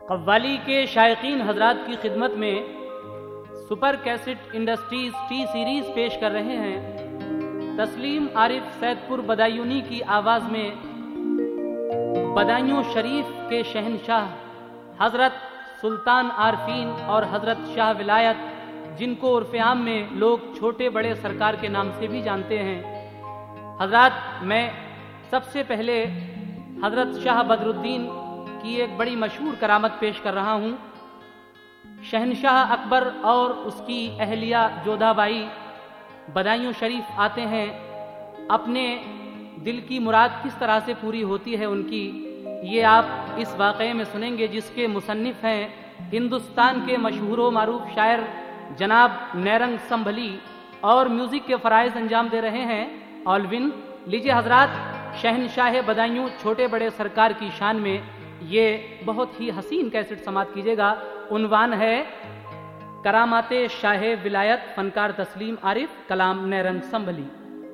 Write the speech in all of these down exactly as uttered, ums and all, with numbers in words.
कव्वाली के शायकीन हजरात की खिदमत में super cassette industries T series पेश कर रहे हैं तस्लीम आरिफ सैदपुर बदायूनी की आवाज में बदायूं शरीफ के शहनशाह हजरत सुल्तान आरफीन और हजरत शाह विलायत, जिनको उर्फ़े आम में लोग छोटे बड़े सरकार के नाम से भी जानते हैं। हजरात, मैं सबसे पहले हजरत शाह बदरुद्दीन की एक बड़ी मशहूर करामत पेश कर रहा हूँ। शहनशाह अकबर और उसकी अहलिया जोधाबाई बदायूं शरीफ आते हैं। अपने दिल की मुराद किस तरह से पूरी होती है उनकी, ये आप इस वाक़े में सुनेंगे, जिसके मुसन्निफ हैं हिंदुस्तान के मशहूर व मारूफ शायर जनाब नैरंग संभली, और म्यूज़िक के फ़राइज़ अंजाम दे रहे हैं ऑलविन। लीजिए हजरात, शहनशाह बदायूं छोटे बड़े सरकार की शान में ये बहुत ही हसीन कैसेट समात कीजिएगा। उन्वान है करामाते शाह विलायत, फनकार तस्लीम आरिफ, कलाम नैरंग संभली।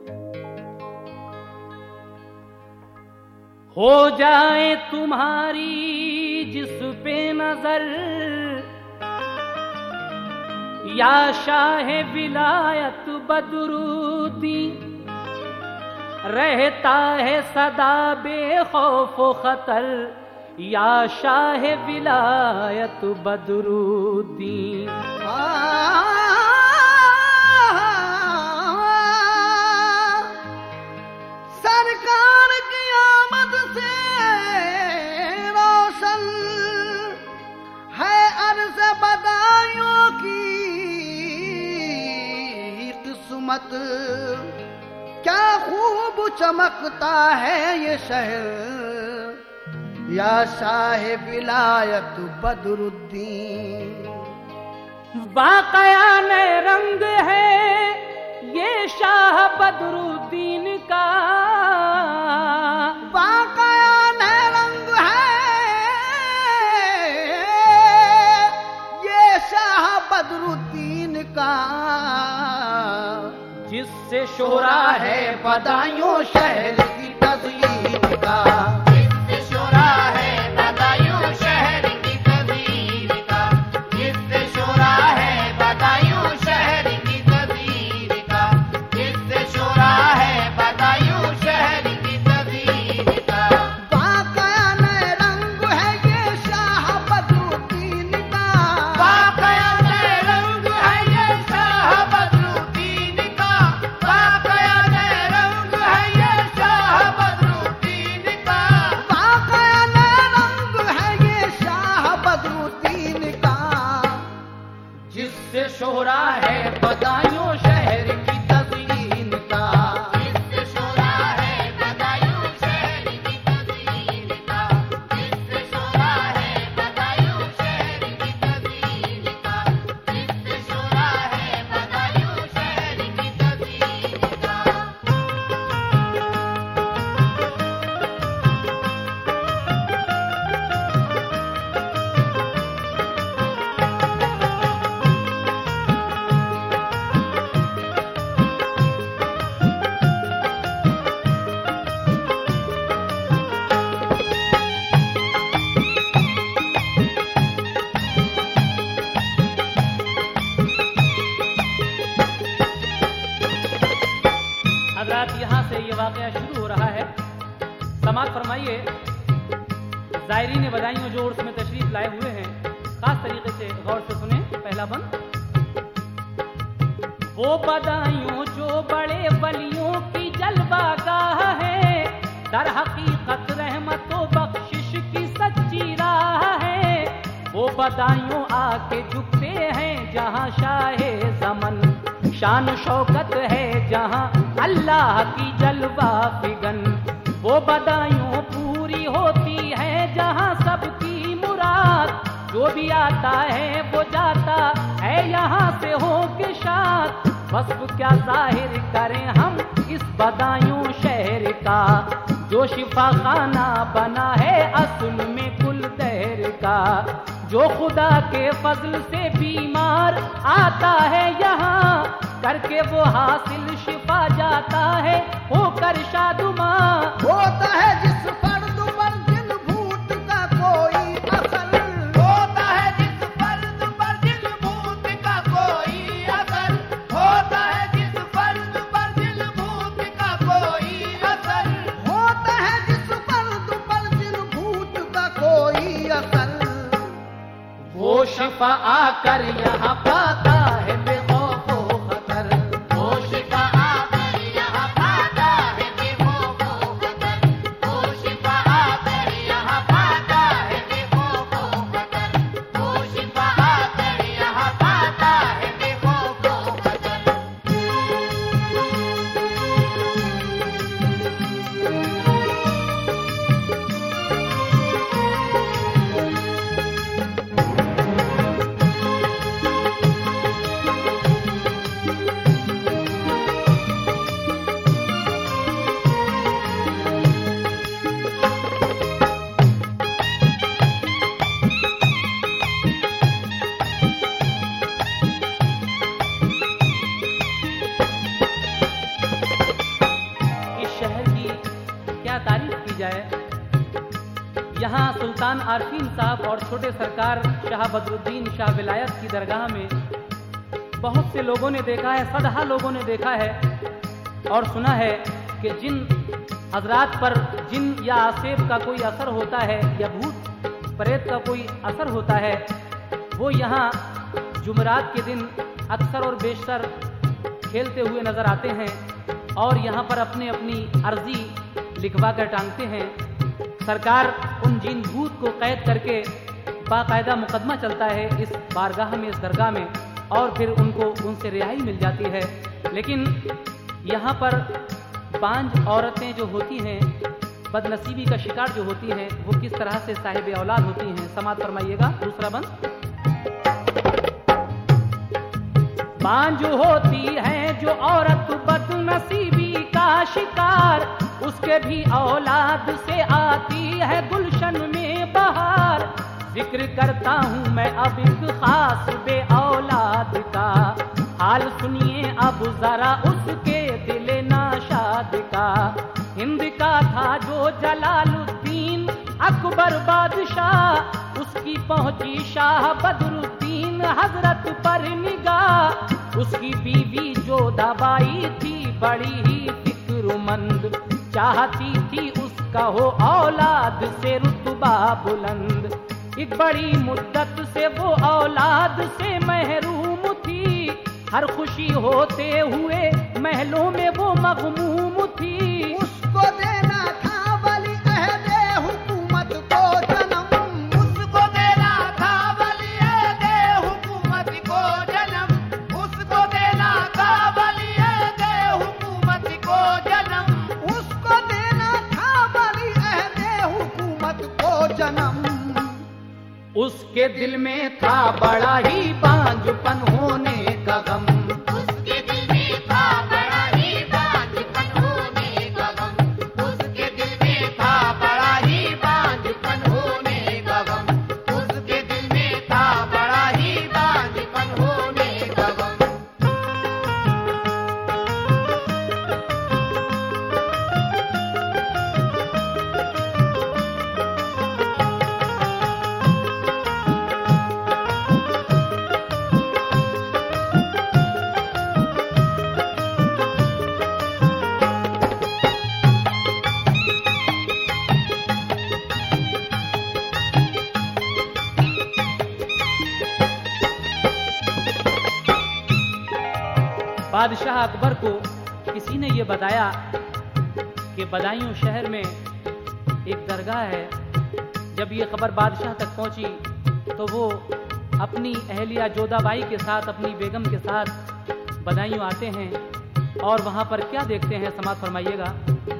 हो जाए तुम्हारी जिस पे नजर या शाह विलायत बदरुद्दी, रहता है सदा बेखौफ खतर या शाह विलायत बदरुद्दीन। सरकार की आमद से रोशन है अर्ज़ बदायूं की किस्मत, क्या खूब चमकता है ये शहर या शाह विलायत बदरुद्दीन। वाक़या नए रंग है ये शाह बदरुद्दीन का, वाक़या नए रंग है ये शाह बदरुद्दीन का, जिससे शोरा है बदायूं शहर की तज़यीन का। शोहरा है बदायूं शहर की तज़यीन का, जिससे शोरा है बदायूं शहर की तज़यीन का, जिससे शोरा है बदायूं शहर की तज़यीन का, जिससे शोरा है बदायूं शहर की तज़यीन का। यहाँ से ये वाक़या शुरू हो रहा है। समात फरमाइए, ज़ायरीन बदायूं जो उर्स में तशरीफ लाए हुए हैं, खास तरीके से गौर से सुने। पहला बंद, वो बदायूं जो बड़े वलियों की जलवागाह है, दर हकीकत रहमत व बख्शिश की सच्ची राह है। वो बदायूं आके झुकते हैं जहां शाहे ज़मन, शान शौकत है जहां अल्लाह की जलवा फिगन। वो बदायूं पूरी होती है जहां सबकी मुराद, जो भी आता है वो जाता है यहाँ से हो के शाद। वस्फ क्या जाहिर करें हम इस बदायूं शहर का, जो शिफा खाना बना है असल में कुल दहर का। जो खुदा के फजल से बीमार आता है यहाँ, करके वो हासिल शिफा जाता है होकर शादुमा। होता है जिस फर्द पर जिन भूत का कोई असर, शिफा आकर यहाँ पाता है बेखौफ व खतर। वो शिफा आकर यहाँ पाता है बेखौफ व खतर। वो शिफा आकर यहाँ पाता है बेखौफ व खतर। वो शिफा आकर यहाँ पाता है बेखौफ व खतर। इस शहर की क्या तारीफ की जाए। यहाँ सुल्तान आरफीन साहब और छोटे सरकार शाह बदरुद्दीन शाह विलायत की दरगाह में बहुत से लोगों ने देखा है, सदहा लोगों ने देखा है और सुना है कि जिन हजरात पर जिन या आसेब का कोई असर होता है या भूत प्रेत का कोई असर होता है, वो यहाँ जुमरात के दिन अक्सर और बेशतर खेलते हुए नजर आते हैं और यहाँ पर अपने अपनी अर्जी लिखवा कर टांगते हैं। सरकार उन जिन भूत को कैद करके बाकायदा मुकदमा चलता है इस बारगाह में, इस दरगाह में, और फिर उनको उनसे रिहाई मिल जाती है। लेकिन यहाँ पर पांच औरतें जो होती हैं, बदनसीबी का शिकार जो होती हैं, वो किस तरह से साहिब औलाद होती हैं। समात फरमाइएगा। दूसरा बंद। बांझ होती है जो औरत बदनसीबी का शिकार, उसके भी औलाद से आती है गुलशन में बहार। जिक्र करता हूँ मैं अब एक खास बे औलाद का, हाल सुनिए अब जरा उसके दिल नाशाद का। हिंद का था जो जलालुद्दीन अकबर बादशाह, उसकी पहुंची शाह बदरुद्दीन हजरत पर निगाह। उसकी बीवी जो दबाई थी बड़ी ही फिक्रुमंद, चाहती थी उसका हो औलाद से रुतबा बुलंद। एक बड़ी मुद्दत से वो औलाद से महरूम थी, हर खुशी होते हुए महलों में वो मगमूम थी। उसको देना था वली अहदे हुकूमत को जन्म। उसको देना था वली अहदे हुकूमत को जन्म। उसको देना था वली अहदे हुकूमत को जन्म। उसको देना था वली अहदे हुकूमत को जन्म। उसके दिल में था बड़ा ही बांझपन होने का गम। उसके दिल में था बड़ा ही बांझपन होने का गम। उसके दिल में था बड़ा ही बांझपन होने का गम। उसके दिल में था बड़ा ही बांझपन होने का गम। बादशाह अकबर को किसी ने ये बताया कि बदायूं शहर में एक दरगाह है। जब ये खबर बादशाह तक पहुंची तो वो अपनी अहलिया जोधाबाई के साथ, अपनी बेगम के साथ बदायूं आते हैं और वहां पर क्या देखते हैं, समात फरमाइएगा।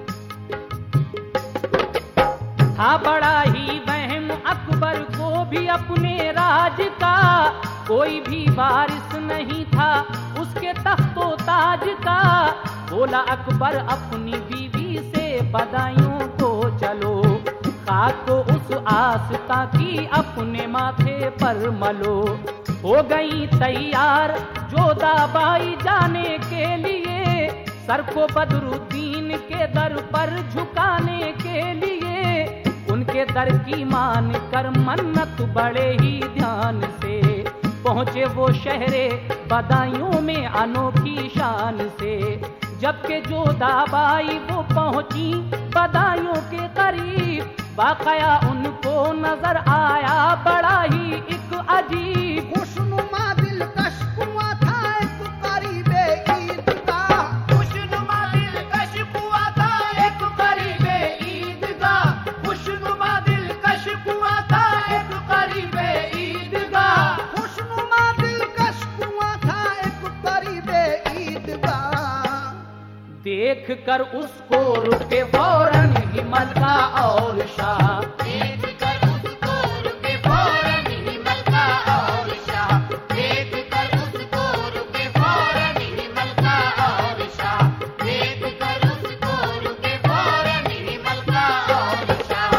था बड़ा ही वहम अकबर को भी अपने राज का, कोई भी वारिस नहीं था उसके तख्तो ताज का। बोला अकबर अपनी बीवी से बदायूं को चलो, खाक को उस आस्था की अपने माथे पर मलो। हो गई तैयार जोधाबाई जाने के लिए, सर को बदरुद्दीन के दर पर झुकाने के लिए। उनके दर की मान कर मन्नत बड़े ही ध्यान से, पहुंचे वो शहरे बदायूं में अनोखी शान से। जबकि जोधाबाई वो पहुंची बदायूं के करीब, वाकया उनको नजर आया बड़ा ही एक अजीब। खुशनुमा दिलकश कुआं था एक करीबे ईद का। खुशनुमा दिलकश कुआं था एक करीबे ईदगाह। खुशनुमा दिलकश कुआं था एक करीबे ईदगाह। खुशनुमा दिलकश कुआं था एक करीबे ईदगाह। देख कर उसको रुके फौरन ही मलका और शाह। देख कर उसको रुके फौरन ही मलका और शाह। देख कर उसको रुके फौरन ही मलका और शाह। देख कर उसको रुके फौरन ही मलका और शाह।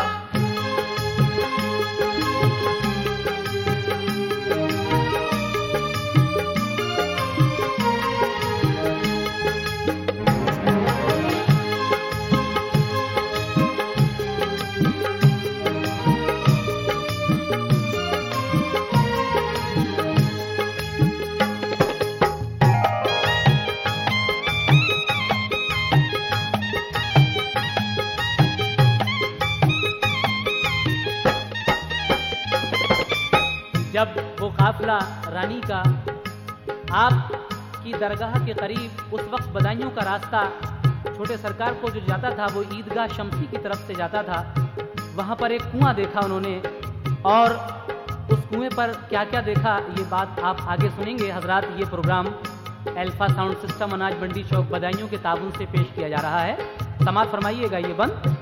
जब वो काफिला रानी का आपकी दरगाह के करीब, उस वक्त बदायूं का रास्ता छोटे सरकार को जो जाता था वो ईदगाह शमसी की तरफ से जाता था। वहाँ पर एक कुआं देखा उन्होंने, और उस कुएं पर क्या क्या देखा ये बात आप आगे सुनेंगे हजरात। ये प्रोग्राम अल्फा साउंड सिस्टम अनाज मंडी चौक बदायूं के ताबून से पेश किया जा रहा है। समात फरमाइएगा ये बंद।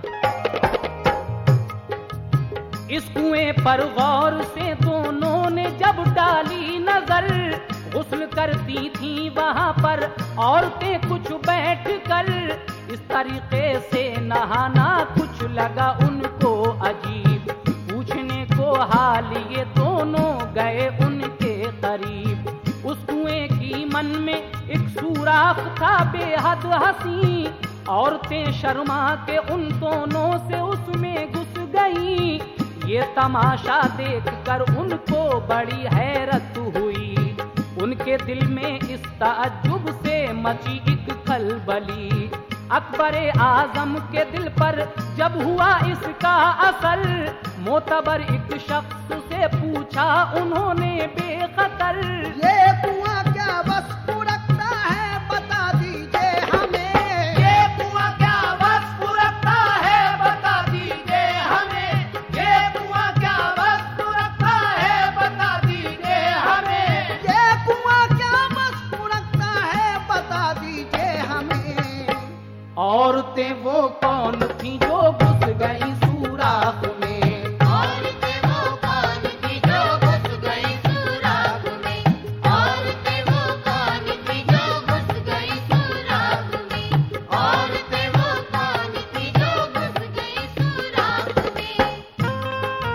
इस कुएं पर गौर से दोनों ने जब डाली नजर, गुस्ल करती थी वहां पर औरतें कुछ बैठ कर। इस तरीके से नहाना कुछ लगा उनको अजीब। पूछने को हाल ये दोनों गए उनके करीब। उस कुएं की मन में एक सुराख था बेहद हंसी। औरतें शर्मा के उन दोनों से उसमें घुस गईं। ये तमाशा देखकर उनको बड़ी हैरत हुई। उनके दिल में इस ताज्जुब से मची एक खलबली। अकबर आजम के दिल पर जब हुआ इसका असर, मोतबर एक शख्स से पूछा उन्होंने बेखतर। ये कुआं क्या बस रखता है बता दीजिए हमें। ये कुआं क्या वस्फ रखता है बता दीजिए हमें। ये कुआं क्या वस्फ रखता है बता दीजिए हमें। ये कुआं क्या बस रखता है बता दीजिए हमें। औरतें वो कौन थी जो घुस गई सुराख में। औरतें वो कौन थी जो घुस गई सुराख में। औरतें वो कौन थी जो घुस गई सुराख में। औरतें वो कौन थी जो घुस गई सुराख में।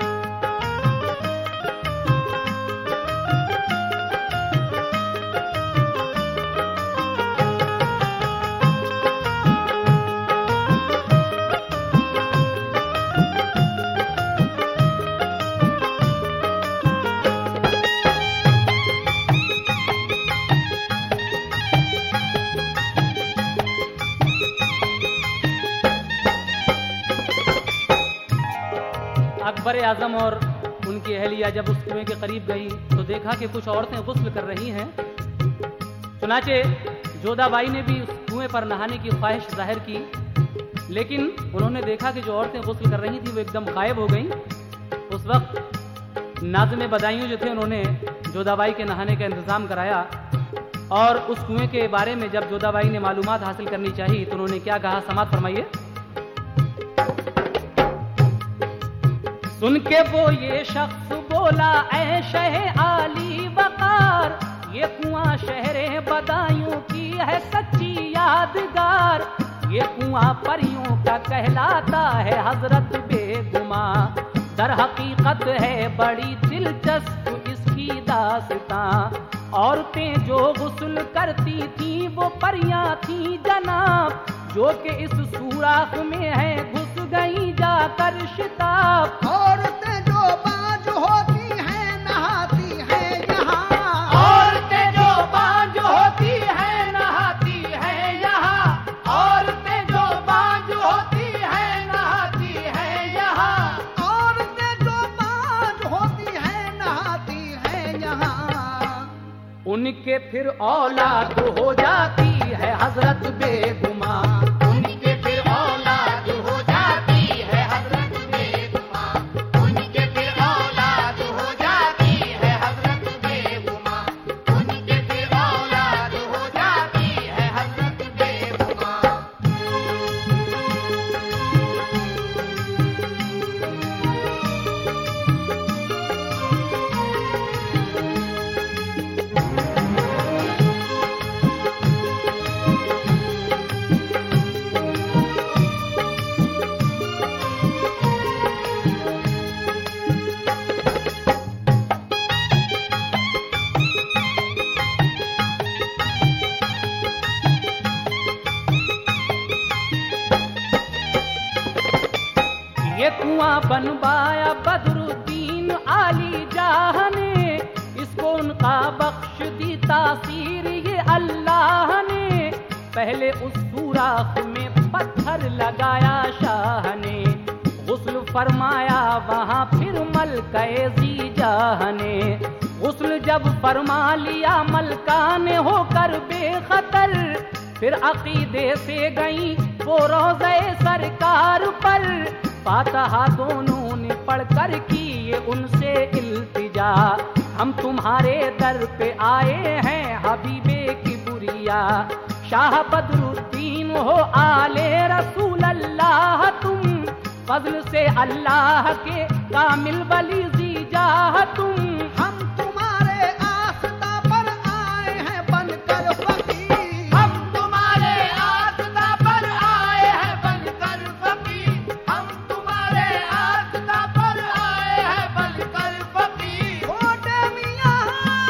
अकबर आजम और उनकी अहलिया जब उस कुएं के करीब गई तो देखा कि कुछ औरतें गुस्ल कर रही हैं। चुनाचे जोधाबाई ने भी उस कुएं पर नहाने की ख्वाहिश जाहिर की, लेकिन उन्होंने देखा कि जो औरतें गुस्ल कर रही थी वो एकदम गायब हो गईं। उस वक्त नाज़िम बदायूं जो थे उन्होंने जोधाबाई के नहाने का इंतजाम कराया, और उस कुएं के बारे में जब जोधाबाई ने मालूमात हासिल करनी चाहिए तो उन्होंने क्या कहा, समात फरमाइए। सुन के वो ये शख्स बोला, ऐ शह आली वकार, ये कुआं शहरे बदायूं की है सच्ची यादगार। ये कुआं परियों का कहलाता है हजरत बेगुमा। दर हकीकत है बड़ी दिलचस्प इसकी दास्तां। औरतें जो गुस्ल करती थी वो परियां थी जनाब, जो कि इस सुराख में है घुस गई जाकर शिताब। औरतें जो बाज होती हैं नहाती हैं यहाँ। औरतें जो बाज होती हैं नहाती हैं यहाँ। औरतें जो बाज होती हैं नहाती हैं यहाँ। उनके फिर औलाद हो जाती है हजरत बेगुमा। उनके फिर औलाद हो जाती है हजरत बेगुमा। उनके फिर औलाद हो जाती है हजरत बेगुमा। उनके फिर औलाद हो जाती है हजरत बेगुमा। ये कुआं बनवाया बदरुद्दीन आली जाह ने, इसको उनका बख्श दी तासीर ये अल्लाह ने। पहले उस सुराख में पत्थर लगाया शाह ने, गुस्ल फरमाया वहां फिर मलके जीजाह ने। गुस्ल जब फरमा लिया मलका ने होकर बेखतर, फिर अकीदे से गई वो रोज़े सरकार पर। फातहा दोनों ने पढ़कर की ये उनसे इल्तिजा, हम तुम्हारे दर पे आए हैं हबीबे की बुरिया। शाह बदरुद्दीन हो आले रसूल अल्लाह, तुम फजल से अल्लाह के कामिल वली जीजाह तुम। हम तुम्हारे आस्था पर आए हैं बनकर फकीर। हम तुम्हारे आस्था पर आए हैं बनकर फकीर। हम तुम्हारे आस्था पर आए हैं बनकर फकीर। छोटे मियां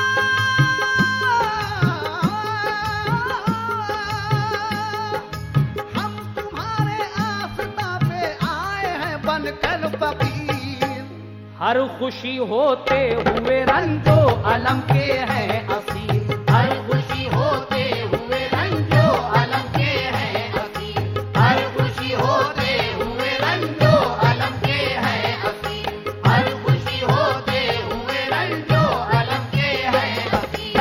हम तुम्हारे आस्था पे आए हैं बनकर फकीर। हर खुशी होते हुए रंजो अलम के हैं असीर। हर खुशी होते हुए रंजो अलम के हैं असीर। हर खुशी होते हुए रंजो अलम के हैं असीर। हर खुशी होते हुए रंजो अलम के हैं असीर।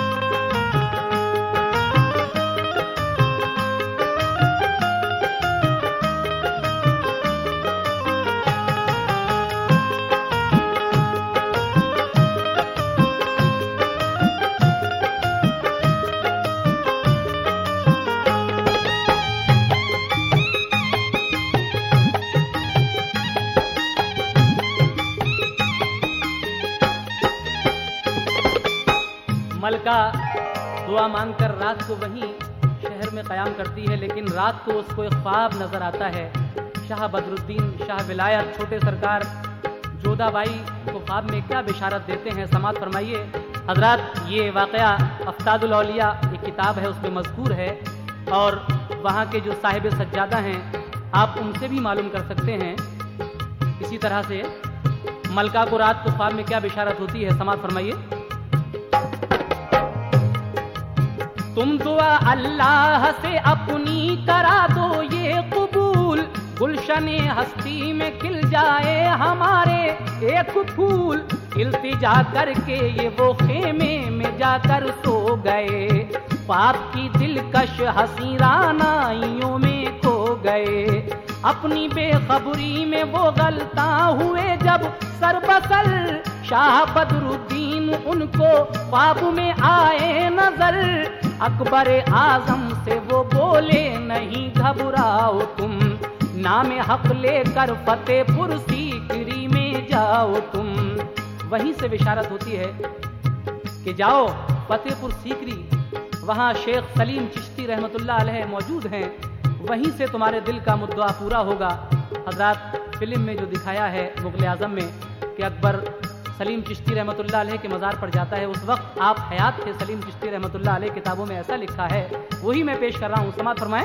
मलका दुआ मांगकर रात को वहीं शहर में क़याम करती है, लेकिन रात को उसको एक ख्वाब नजर आता है। शाह बदरुद्दीन शाह विलायत छोटे सरकार जोधाबाई को ख्वाब में क्या बिशारत देते हैं, समात फरमाइए हजरात। ये वाक़या अफ्तादुल औलिया एक किताब है उसमें मज़कूर है, और वहाँ के जो साहिब सज्जादा हैं आप उनसे भी मालूम कर सकते हैं। इसी तरह से मलका को रात को ख्वाब में क्या बिशारत होती है, समात फरमाइए। तुम दुआ अल्लाह से अपनी करा दो ये कबूल, गुलशने हस्ती में खिल जाए हमारे एक फूल। इल्तिजा करके ये वो खेमे में जाकर सो गए, पाप की दिलकश हंसी रानाइयों में खो गए। अपनी बेखबरी में वो गलता हुए जब सरबसर, शाह बदरुद्दीन उनको ख्वाब में आए नजर। अकबर आजम से वो बोले नहीं घबराओ तुम, नाम हक लेकर फतेहपुर सीकरी में जाओ तुम। वहीं से बिशारत होती है कि जाओ फतेहपुर सीकरी, वहाँ शेख सलीम चिश्ती रहमतुल्लाह अलैह मौजूद हैं, वहीं से तुम्हारे दिल का मुद्दा पूरा होगा। हजरात फिल्म में जो दिखाया है मुगल आजम में कि अकबर सलीम चिश्ती रहमतुल्लाह अलैह के मज़ार पर जाता है, उस वक्त आप हयात थे सलीम चिश्ती रहमतुल्लाह अलैह, किताबों में ऐसा लिखा है, वही मैं पेश कर रहा हूँ, समात फरमाएं।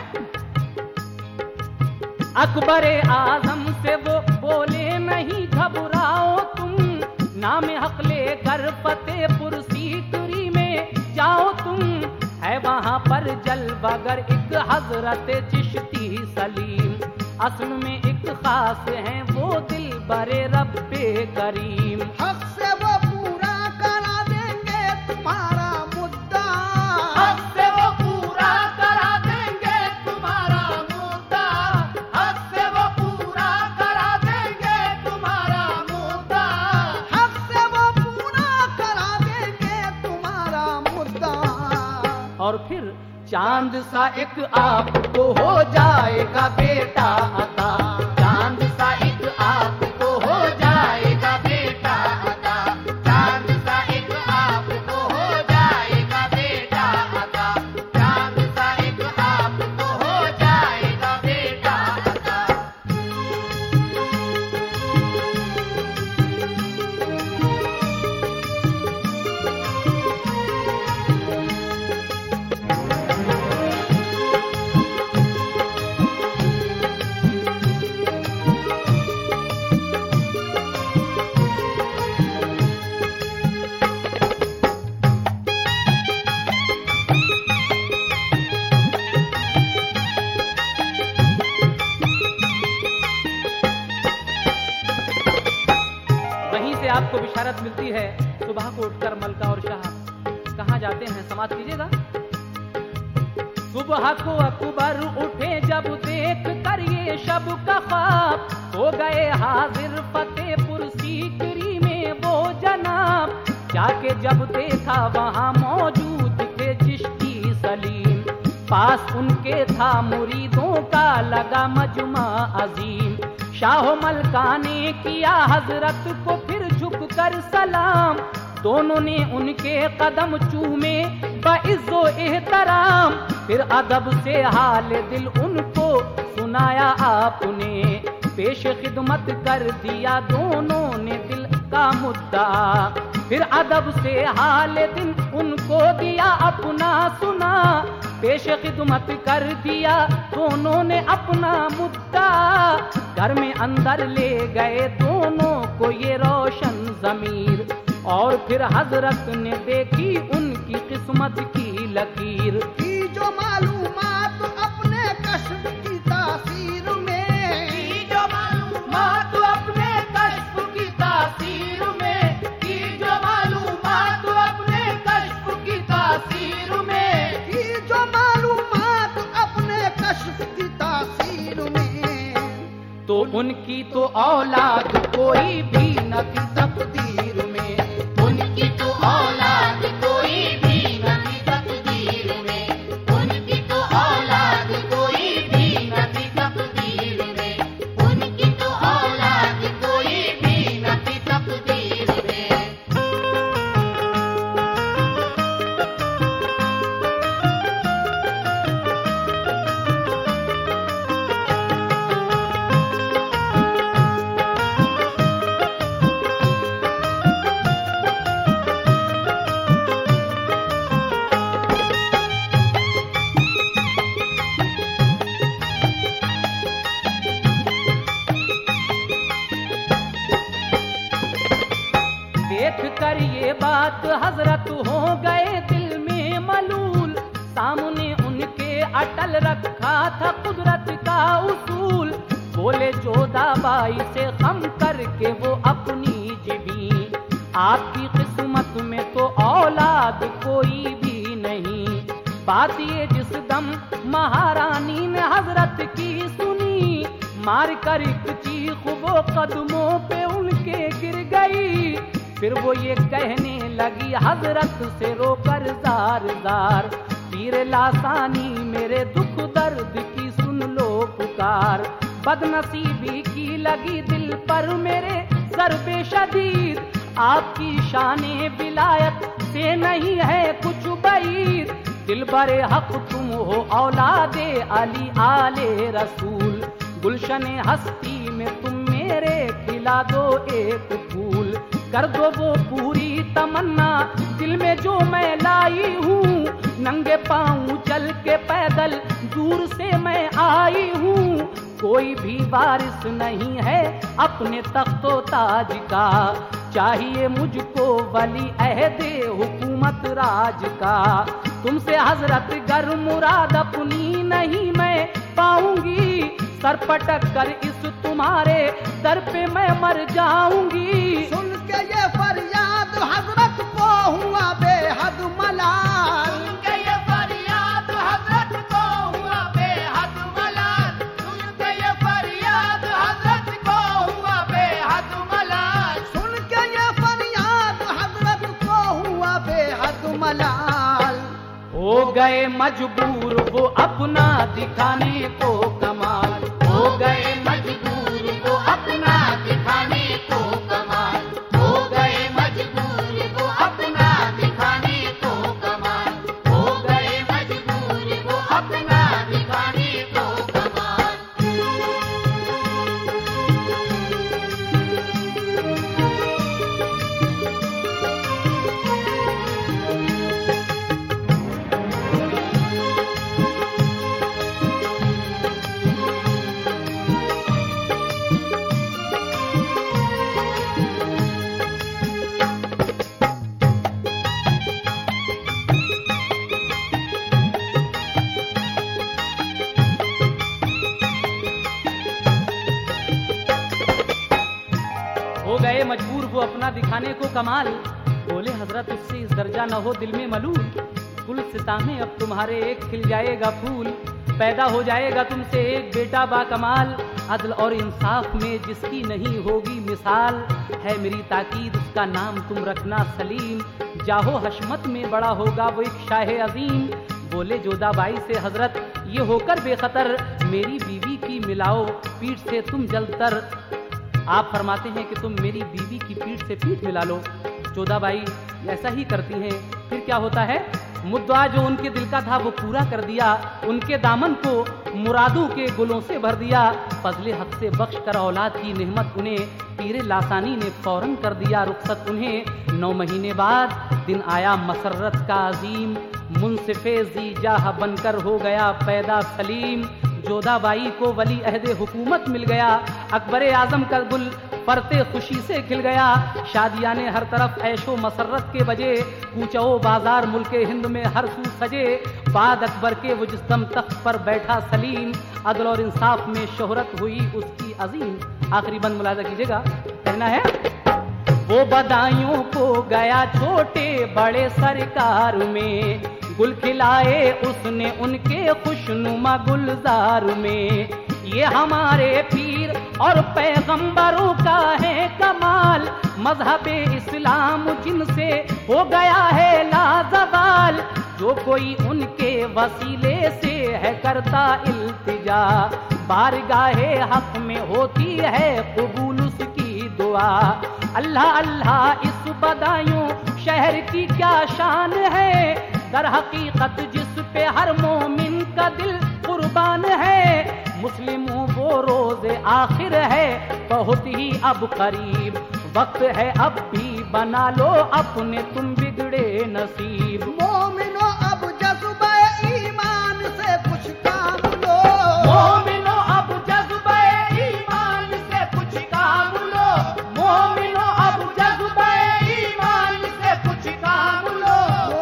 अकबर आजम से वो बोले नहीं घबराओ तुम, नाम हक लेकर फतेहपुर सीकरी में जाओ तुम। है वहाँ पर जलवागर एक हजरत चिश्ती सलीम, असल में एक खास है वो दिल बरे रब्बे करीम। हक से वो पूरा करा देंगे तुम्हारा मुद्दा चांद सा एक आपको हो जाएगा बेटा अता, चांद सा एक आपको हो जाएगा बेटा अता, चांद सा एक आपको हो जाएगा बेटा अता, चांद सा एक आपको हो जाएगा बेटा अता। वहीं से आपको बिशारत मिलती है। सुबह को उठकर मलका और शाह कहाँ जाते हैं, समाप्त कीजिएगा। सुबह को अकबर उठे जब देख कर ये शब का ख्वाब, हो गए हाजिर फतेहपुर सीकरी में वो जनाब। जाके जब देखा वहां मौजूद थे चिश्ती सलीम, पास उनके था मुरीदों का लगा मजमा अजीम। शाह मलका ने किया हजरत को फिर झुक कर सलाम, दोनों ने उनके कदम चूमे बइज़्ज़ो एहतराम। फिर अदब से हाल दिल उनको सुनाया आपने, पेश खिदमत कर दिया दोनों ने दिल का मुद्दा। फिर अदब से हाल दिल उनको दिया अपना सुना, पेश खिदमत कर दिया दोनों ने अपना मुद्दा। घर में अंदर ले गए दोनों को ये रोशन ज़मीर, और फिर हजरत ने देखी उनकी किस्मत की लकीर। की जो मालूमात अपने कश्फ की तासीर में, की जो मालूमात अपने कश्फ की तासीर में, की जो मालूमात अपने कश्फ की तासीर में, की जो मालूमात अपने कश्फ की तासीर में, तो उनकी तो औलाद कोई भी न थी तकदीर में। उनकी तो औलाद कोई भी न थी तकदीर में, उनकी तो औलाद कोई भी न थी तकदीर में, उनकी तो औलाद कोई भी न थी तकदीर में। देख कर ये बात हजरत हो गए दिल में मलूल, सामने उनके अटल रखा था कुदरत का उसूल। बोले जोधाबाई से खम करके वो अपनी जिबी, आपकी किस्मत में तो औलाद कोई भी नहीं। बात ये जिस दम महारानी ने हजरत की सुनी, मार कर एक चीख वो कदमों पे उनके गिर गई। फिर वो ये कहने लगी हजरत से रोकर जार जार, पीर लासानी मेरे दुख दर्द की सुन लो पुकार। बदनसीबी की लगी दिल पर मेरे ज़र्बे शदीद, आपकी शाने विलायत से नहीं है कुछ बैद। दिल बरे हक तुम हो औलादे अली आले रसूल, गुलशने हस्ती में तुम मेरे खिला दो एक फूल। कर दो वो पूरी तमन्ना दिल में जो मैं लाई हूँ, नंगे पाँव चल के पैदल दूर से मैं आई हूँ। कोई भी वारिस नहीं है अपने तख्तो ताज का, चाहिए मुझको वली अहदे हुकूमत राज का। तुमसे हजरत गर मुराद अपनी नहीं मैं पाऊंगी, सर पटक कर इस तुम्हारे दर पे मैं मर जाऊंगी। सुन के ये फरियाद हजरत को हुआ बेहद मलाल, सुन के ये फरियाद हजरत को हुआ बेहद मलाल, सुन के ये फरियाद हजरत को हुआ बेहद मलाल, सुन के ये फरियाद हजरत को हुआ बेहद मलाल। हो गए मजबूर वो अपना दिखाने को कमाल, हो गए मजबूर वो अपना दिखाने को कमाल, हो गए मजबूर वो अपना दिखाने को कमाल, हो गए मजबूर वो अपना दिखाने को कमाल। हो गए मजबूर वो अपना दिखाने को कमाल। बोले हजरत उससे इस दर्जा न हो दिल में मलूल, कुल सितामे अब तुम्हारे एक खिल जाएगा फूल, पैदा हो जाएगा तुमसे एक बेटा बाकमाल। अदल और इंसाफ में जिसकी नहीं होगी मिसाल, है मेरी ताकीद उसका नाम तुम रखना सलीम, जाहो हशमत में बड़ा होगा वो एक शाह अजीम। बोले जोधाबाई से हजरत ये होकर बेखतर, मेरी बीवी की मिलाओ पीठ से तुम जलतर। आप फरमाते हैं कि तुम मेरी बीवी की पीठ से पीठ मिला लो। जोधाबाई ऐसा ही करती हैं। फिर क्या होता है, मुद्दा जो उनके दिल का था वो पूरा कर दिया, उनके दामन को मुरादों के गुलों से भर दिया। फजले हक से बख्श कर औलाद की नेमत उन्हें पीरे लासानी ने फौरन कर दिया रुखसत उन्हें। नौ महीने बाद दिन आया मसर्रत का अजीम, मुंसिफे जीजाह बनकर हो गया पैदा सलीम। जोधाबाई को वली अहदे हुकूमत मिल गया, अकबर आजम का गुल परते खुशी से खिल गया। शादियां ने हर तरफ ऐशो मसर्रत के बजे, कूचो बाजार मुल्के हिंद में हर सू सजे। बाद अकबर के वो जिस्म तख्त पर बैठा सलीम, अदल और इंसाफ में शोहरत हुई उसकी अजीम। आखिरी बंद मुलाजा कीजिएगा, कहना है वो बदायूं को गया छोटे बड़े सरकार में, गुल खिलाए उसने उनके खुशनुमा गुलजार में। ये हमारे पीर और पैगंबरों का है कमाल, मजहब इस्लाम जिनसे हो गया है लाजवाल। जो कोई उनके वसीले से है करता इल्तिजा, बारगाहे हक में होती है कबूल उसकी दुआ। अल्लाह अल्लाह इस बदायूं शहर की क्या शान है, दर हकीकत जिस पे हर मोमिन का दिल कुर्बान है। मुस्लिमों वो रोज़े आखिर है बहुत ही अब करीब, वक्त है अब भी बना लो अपने तुम बिगड़े नसीब। मोमिनो अब जज्बे ईमान से कुछ काम लो, मोमिनो अब जज्बे ईमान से कुछ काम लो, मोमिनो अब जज्बे ईमान से कुछ काम लो।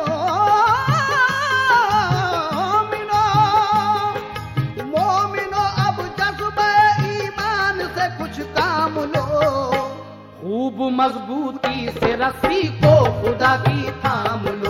मोमिनो मोमिनो अब जज्बे ईमान से कुछ काम लो। खूब मजबूती से रस्सी को खुदा की थाम लो।